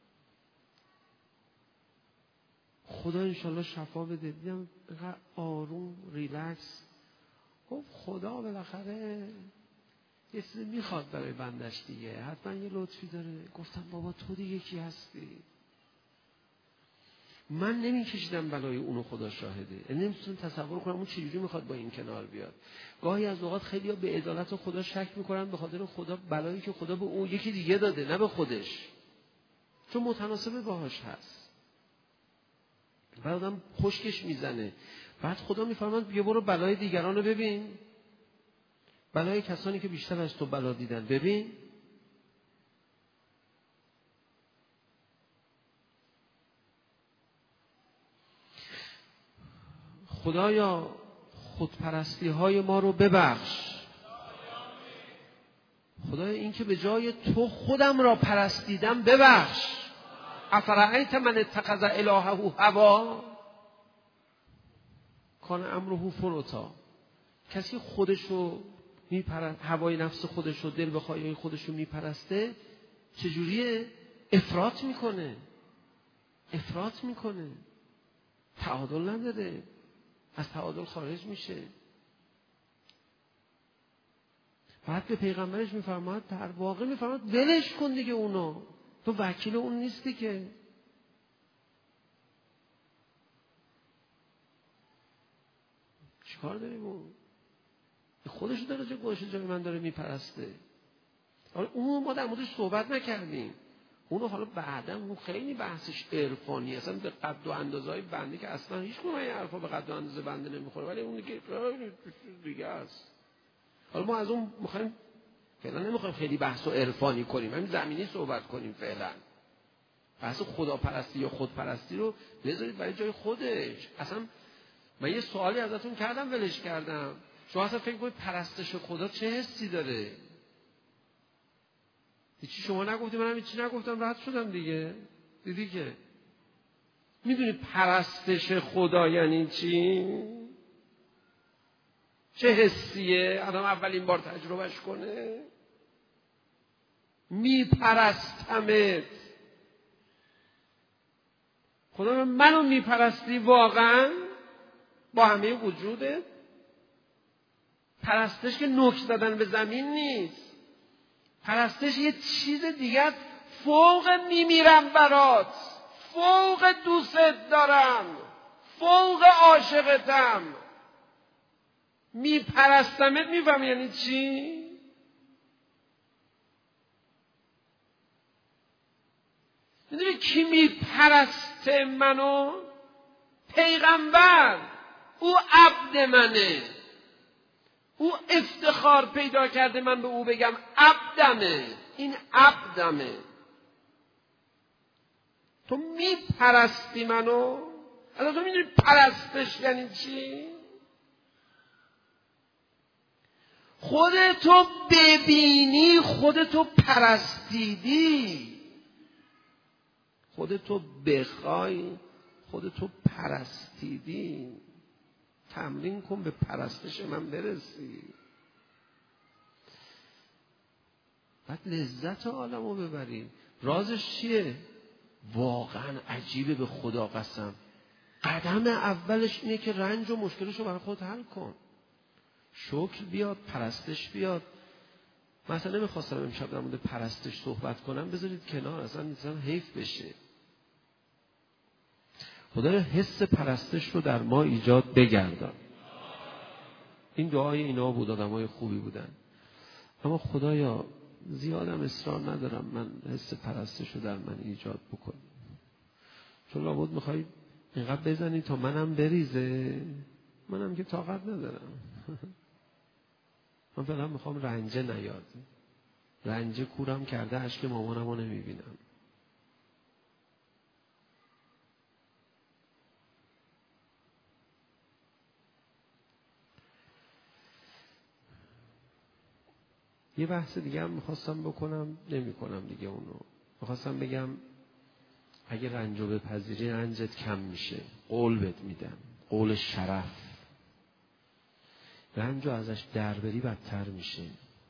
Speaker 2: خدا انشالله شفا بده. دیدم اینقدر آروم ریلکس، گفت خدا بالاخره یه چیزی میخواد برای بندش دیگه، حتما یه لطفی داره. گفتم بابا تو دیگه کی هستی؟ من نمیکشیدم بلای اونو، خدا شاهده. یعنی نمیتونم تصور کنم اون چجوری میخواد با این کنار بیاد. گاهی از اوقات خیلی‌ها به عدالت خدا شک میکنن به خاطر خدا بلایی که خدا به اون یکی دیگه داده، نه به خودش، چون متناسب باهاش هست. بعد آدم خشکش میزنه. بعد خدا میفرماد بیا برو بلای دیگران رو ببین، بلای کسانی که بیشتر از تو بلا دیدن ببین. خدایا خودپرستی های ما رو ببخش. خدایا این که به جای تو خودم را پرستیدم ببخش. افرأیت من اتخذ الهه هوا کان امره فرطا. کسی خودشو میپرست، هوای نفس خودشو، دل بخوای خودشو میپرسته، چجوریه؟ افراط میکنه، افراط میکنه، تعادل نداره، از تعادل خارج میشه. بعد به پیغمبرش میفرماد، در واقع میفرماد ولش کن دیگه اونو، تو وکیل اون نیستی که. چیکار داریم اون؟ خودش داره جای خودش جای من داره میپرسته. حالا اون ما در موردش صحبت نکردیم، اونو حالا بعداً اون خیلی بحثش عرفانی، اصلا به قد و اندازه‌های بنده که اصلا هیچ کدوم این حرفا به قد و اندازه بنده نمیخوره، ولی اون دیگه دیگه است. حالا ما از اون میخوایم فعلا نمیخوایم خیلی بحث و عرفانی کنیم، همین زمینی صحبت کنیم فعلا. بحث خداپرستی یا خودپرستی رو بذارید برای جای خودش. اصلا من یه سوالی ازتون کردم ولش کردم. شما اصلا فکر کنید پرستش خدا چه حسی داره؟ هیچی شما نگفتی، منم هیچی نگفتم، رد شدم دیگه. دیدی که میدونی پرستش خدا یعنی چی؟ چه حسیه؟ آدم اولین بار تجربهش کنه. میپرستمت. خدا منو میپرستی واقعا با همه وجودت؟ پرستش که نوک زدن به زمین نیست. پرستش یه چیز دیگه، فوق میمیرم برات، فوق دوستت دارم، فوق عاشقتم، میپرستمت. میفهمی یعنی چی؟ میدونی کی میپرسته منو؟ پیغمبر. او عبد منه، او افتخار پیدا کرده من به او بگم عبدمه، این عبدمه. تو میپرستی منو؟ الان تو میدونی پرستش یعنی چی؟ خودتو ببینی خودتو پرستیدی. خودتو بخوای خودتو پرستیدی، تمرین کن به پرستش من برسی، بعد لذت عالم رو ببریم. رازش چیه؟ واقعا عجیبه، به خدا قسم. قدم اولش اینه که رنج و مشکلش رو برای خود حل کن. شکر بیاد، پرستش بیاد. مثلا نمیخواستم امشب در مورد پرستش صحبت کنم، بذارید کنار، اصلا مثلا حیف بشه. خدا حس پرستش رو در ما ایجاد بگردان. این دعای اینا بود، آدمای خوبی بودن. اما خدایا زیادم اصرار ندارم من حس پرستش رو در من ایجاد بکن، چون لابد میخوایی اینقدر بزنی تا منم بریزه. منم که طاقت ندارم. من فقط میخوام رنجه نیاد. رنجه کورم کرده، اشک مامانم رو نمیبینم. یه بحث دیگه هم میخواستم بکنم، نمی کنم دیگه اونو. میخواستم بگم اگه رنجو بپذیری رنجت کم میشه. قول بهت میدم، قول شرف. رنجو ازش در بری بدتر میشه.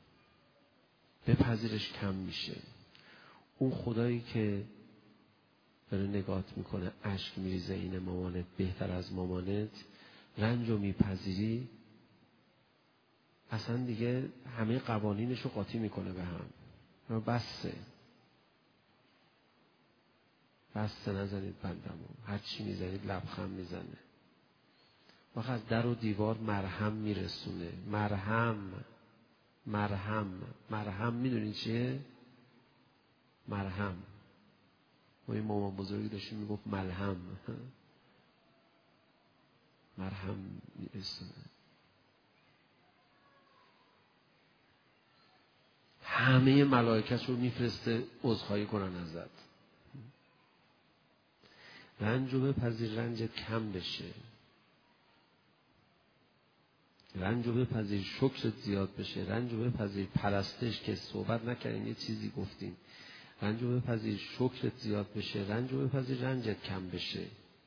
Speaker 2: بپذیرش کم میشه. اون خدایی که داره نگات میکنه، اشک میریزه، این مامانت بهتر از مامانت، رنجو میپذیری، اصلا دیگه همه قوانینشو قاطی میکنه به هم. بسه بسه نزنید بندمو، هر چی میزنید لبخند میزنه. وقت از در و دیوار مرهم میرسونه. مرهم مرهم مرهم میدونید چیه؟ مرهم. ما این مامان بزرگی داشتیم میگفت ملهم. مرهم میرسونه. همه ملائکت رو میفرسته عذرخواهی کنن ازت. رنج رو بپذیر، رنجت کم بشه. رنج رو بپذیر، شکرت زیاد بشه. رنج رو بپذیر، پرستش که صحبت نکردیم یه چیزی گفتیم. رنج رو بپذیر، شکرت زیاد بشه. رنج رو بپذیر، رنجت کم بشه.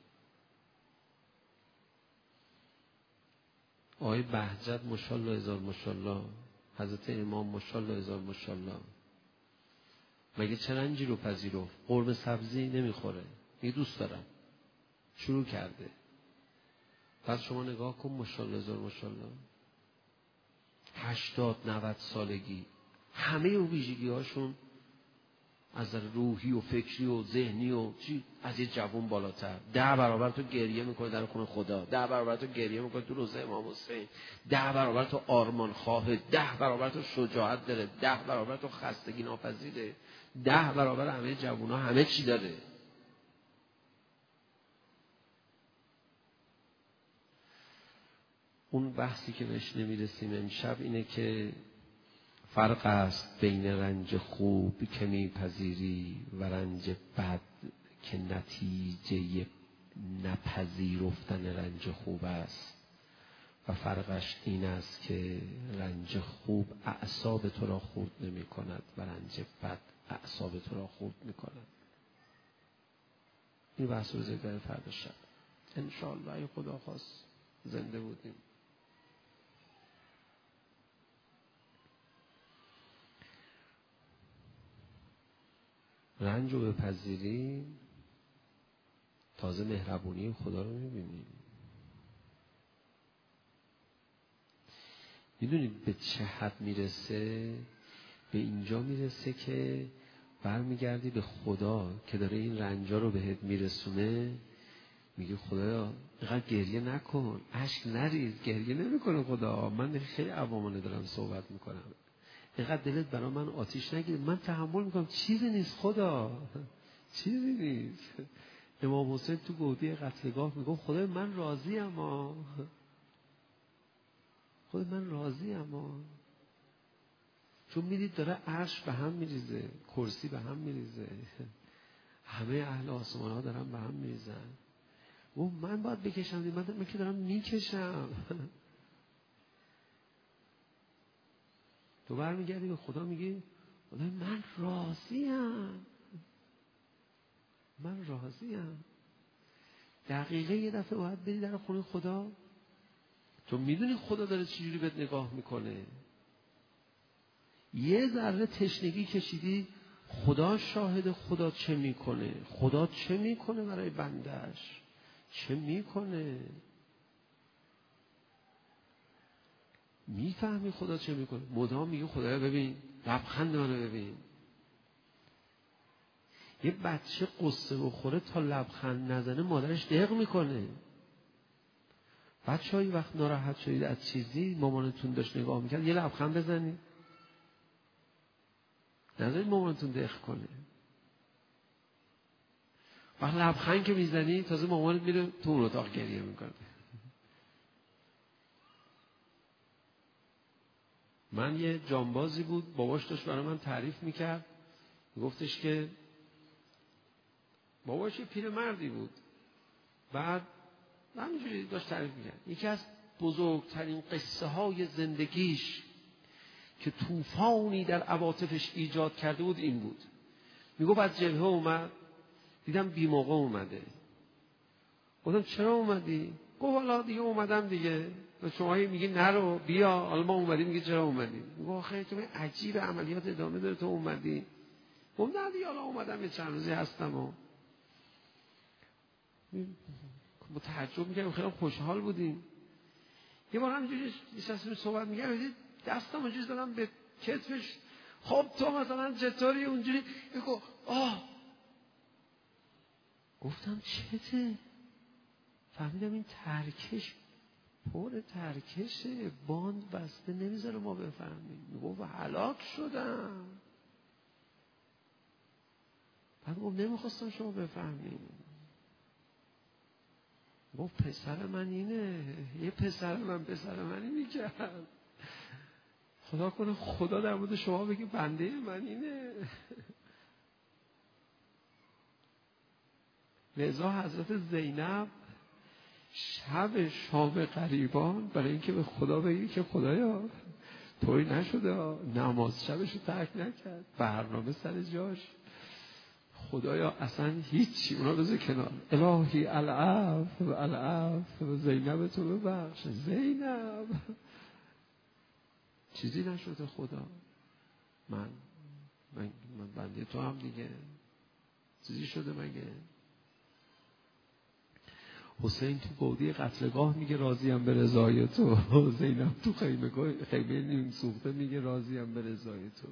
Speaker 2: آقای بهجت ماشاءالله هزار ماشاءالله، حضرت امام ماشاءالله هزار ماشاءالله، مگه چه رنجی رو پذیرفت؟ قرمه سبزی نمیخوره، میگه دوست دارم، شروع کرده. پس شما نگاه کن، ماشاءالله هزار ماشاءالله، هشتاد نود سالگی، همه اون ویژگی هاشون از روحی و فکری و ذهنی و چی از یه جوان بالاتر. ده برابر تو گریه میکنه در خونه خدا، ده برابر تو گریه میکنه تو روزه امام حسین، ده برابر تو آرمان خواهه، ده برابر تو شجاعت داره، ده برابر تو خستگی ناپذیره، ده برابر همه جوونا همه چی داره. اون بحثی که بهش نمیرسیم امشب اینه که فرق است بین رنج خوب که میپذیری و رنج بد که نتیجه نپذیرفتن رنج خوب است. و فرقش این است که رنج خوب اعصاب تو را خورد نمی کند و رنج بد اعصاب تو را خورد می کند. این بحث رو زیده فردا شب انشاءالله ای خدا خواست زنده بودیم. رنج رو بپذیری، تازه مهربونی خدا رو میبینی. میدونید به چه حد میرسه؟ به اینجا میرسه که برمیگردی به خدا که داره این رنجا رو بهت میرسونه، میگه خدایا اینقدر گریه نکن، اشک نریز. گریه نمیکنه خدا، من خیلی عوامانه دارم صحبت میکنم. اینقدر دلت برای من آتیش نگیره، من تحمل میکنم، چیزی نیست خدا، چیزی نیست. امام حسین تو گودی قتلگاه میگه خدای من راضی ام، خدای من راضی ام. چون میدید داره عرش به هم میریزه، کرسی به هم میریزه، همه اهل آسمان ها دارن به هم میریزن. و من باید بکشم، من, من که دارم میکشم. تو برمیگردی به خدا میگی خدای من راضی ام. من راضیم. دقیقه یه دفعه باید بری در خونه خدا، تو میدونی خدا داره چجوری بهت نگاه میکنه. یه ذره تشنگی کشیدی، خدا شاهد خدا چه میکنه، خدا چه میکنه برای بندش، چه میکنه. میفهمی خدا چه میکنه. مدام میگه خدایا ببین، لبخند منو ببین. یه بچه قصه بخوره تا لبخند نزنه مادرش دق میکنه. بچه هایی وقت ناراحت شدید از چیزی، مامانتون داشت نگاه میکرد، یه لبخند بزنید، نذارید مامانتون دق کنه. وقت لبخند که میزنی تازه مامانت میره تو اون اتاق گریه میکنه. من یه جانبازی بود، باباش داشت برای من تعریف میکرد، گفتش که باباش یه پیرمردی بود، بعد همینجوری داشت تعریف میکرد. یکی از بزرگترین قصه های زندگیش که طوفانی در عواطفش ایجاد کرده بود این بود. میگفت از جبهه اومد، دیدم بی موقع اومده. گفتم چرا اومدی؟ گفت والا دیگه اومدم دیگه. شما میگی نرو بیا، حالا ما اومدیم میگی چرا اومدی؟ میگه آخه تو عجیب عملیات ادامه داره تو اومدی. گفتم نه دیگه حالا اومدم یه چند روزی هستم و با تعجب میگم خیلی خوشحال بودیم. یه بار همینجوری نشستیم صحبت میگم، دستم اونجوری دادم به کتفش، خب تو مثلا چطوری اونجوری؟ میگه آه. گفتم چته؟ فهمیدم این ترکش پر ترکشه، باند بسته نمیذاره ما بفهمیم. میگه هلاک شدم. بعد گفت نمیخواستم شما بفهمیم. گفت پسر من اینه، یه پسر من پسر منی میکرد. خدا کنه خدا در مورد شما بگه بنده من اینه. لذا حضرت زینب شب شام غریبان برای اینکه به خدا بگی که خدایا طوری نشده، نماز شبشو ترک نکرد، برنامه سر جاش، خدایا اصلا هیچی اونا بذار کنار، الهی العفو العفو زینب تو ببخش، زینب چیزی نشده خدا، من من, من بنده تو هم دیگه، چیزی شده مگه؟ حسین تو گودی قتلگاه میگه راضیم به رضای تو، زینب تو خیمه خیمه نیم سوخته میگه راضیم به رضای تو.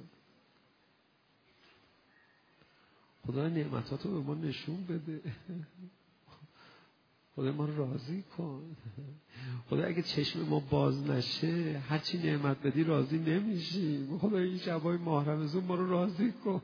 Speaker 2: خدا نعمتاتو به ما نشون بده، خدا ما رو راضی کن. خدا اگه چشم ما باز نشه هرچی نعمت بدی راضی نمیشیم. خدا این شبای ماه رمضان ما رو راضی کن.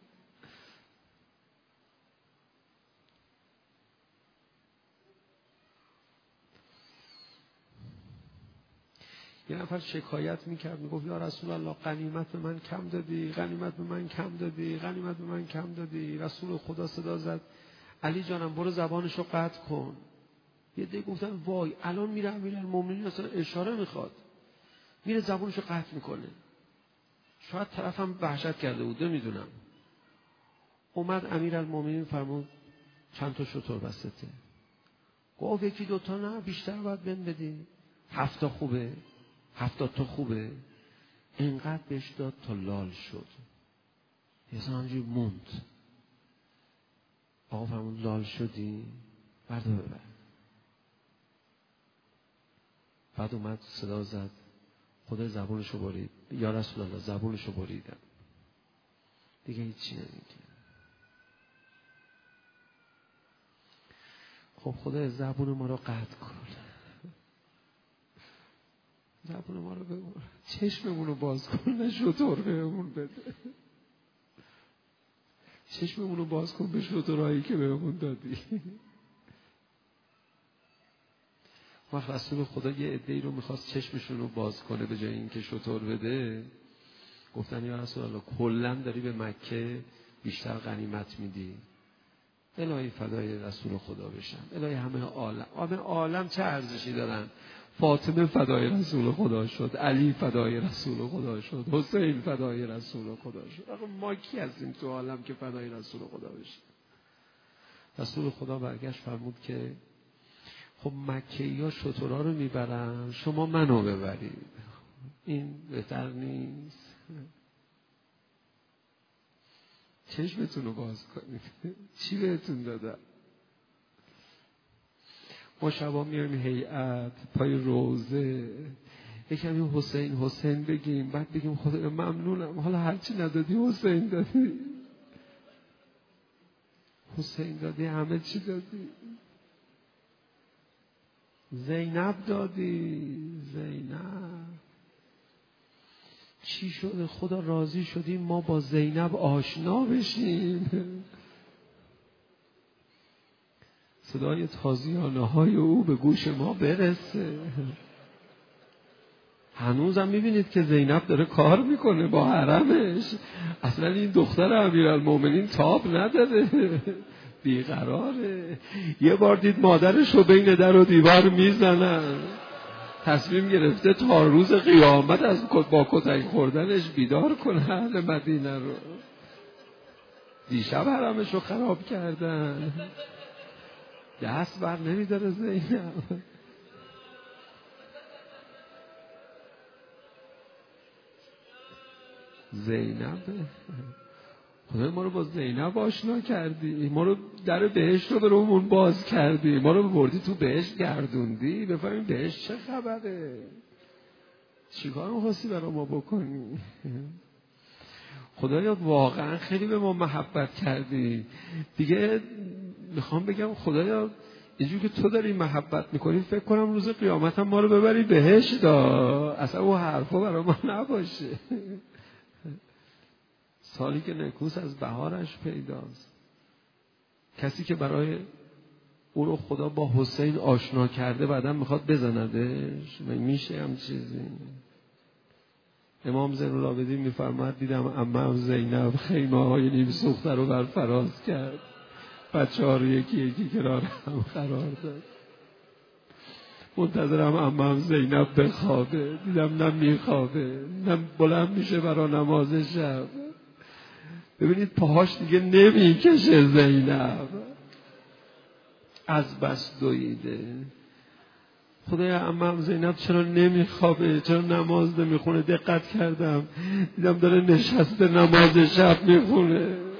Speaker 2: یه نفر شکایت میکرد، میگفت یا رسول الله غنیمت به من کم دادی، غنیمت به من کم دادی، غنیمت به من کم دادی. رسول خدا صدا زد علی جانم برو زبانشو قطع کن. یه دی گفتن وای الان میره امیرالمومنین اصلا اشاره میخواد، میره زبانشو قطع میکنه. شاید طرفم وحشت کرده بود نمیدونم. اومد امیرالمومنین فرمود چند تا شتر بسته؟ گفت یکی دوتا نه بیشتر باید بهم بدی. هفتا خوبه، هفتاد تا خوبه. اینقدر بهش داد تا لال شد، یه سن همجوری موند. آقا فرمود لال شدی؟ بردا ببر. بعد اومد صدا زد خدا زبونشو برید، یا رسول الله زبونشو بریدم دیگه هیچی نمیگه. خب خدا زبون ما رو قطع کن، زبون ما رو ببر، چشممون رو باز کن، نه شطور بهمون بده. چشممون رو باز کن به شطورهایی که بهمون دادی. وقت رسول خدا یه عده‌ای رو میخواست چشمشون رو باز کنه به جای اینکه شطور بده، گفتن یا رسول الله کلاً داری به مکه بیشتر غنیمت میدی. الهی فدای رسول خدا بشم، الهی همه عالم، همه عالم چه ارزشی دارن. فاطمه فدای رسول خدا شد، علی فدای رسول خدا شد، حسین فدای رسول خدا شد. آقا ما کی هستیم تو عالم که فدای رسول خدا بشیم؟ رسول خدا برگشت فرمود که خب مکه‌ای‌ها شترها رو میبرن، شما منو ببرید، این بهتر نیست؟ چشمتون رو باز کنید، چی بهتون دادم؟ ما شبا میایم هیئت پای روزه یکمی حسین حسین بگیم، بعد بگیم خدا ممنونم، حالا هرچی ندادی حسین دادی، حسین دادی، همه چی دادی، زینب دادی، زینب چی شده؟ خدا راضی شدیم ما با زینب آشنا بشیم. صدای تازیانه های او به گوش ما برسه. هنوزم میبینید که زینب داره کار میکنه با حرمش. اصلا این دختر امیرالمومنین تاب نداره، بیقراره. یه بار دید مادرش رو بین در و دیوار میزنن، تصمیم گرفته تا روز قیامت از با کتک خوردنش بیدار کنه اهل مدینه رو. دیشب حرمش رو خراب کردن، دست بر نمیداره زینب. زینب خدای ما رو با زینب آشنا کردی، ما رو در بهشت رو به رومون باز کردی، ما رو بردی تو بهشت گردوندی، بفهمیم بهشت چه خبره، چیکار می‌خواستی برای ما بکنی؟ خدایا واقعا خیلی به ما محبت کردی. دیگه میخوام بگم خدایا اینجوری که تو داری محبت میکنی، فکر کنم روز قیامت هم ما رو ببری بهشت، اصلا اون حرفا برای ما نباشه. سالی که نکوس از بهارش پیداست. کسی که برای او رو خدا با حسین آشنا کرده بعدم میخواد بزندش، میشه هم چیزی؟ امام زین العابدین میفرماد دیدم عمم زینب خیمه های نیم سوخته رو بر فراز کرد، بچه ها رو یکی یکی کنار هم قرار داد. منتظرم عمم زینب بخوابه، دیدم نه میخوابه نه بلند میشه برا نماز شب. ببینید پاهاش دیگه نمیکشه زینب، از بس دویده. خدای عمم زینب چرا نمیخوابه، چرا نماز نمیخونه؟ دقت کردم دیدم داره نشسته نماز شب میخونه.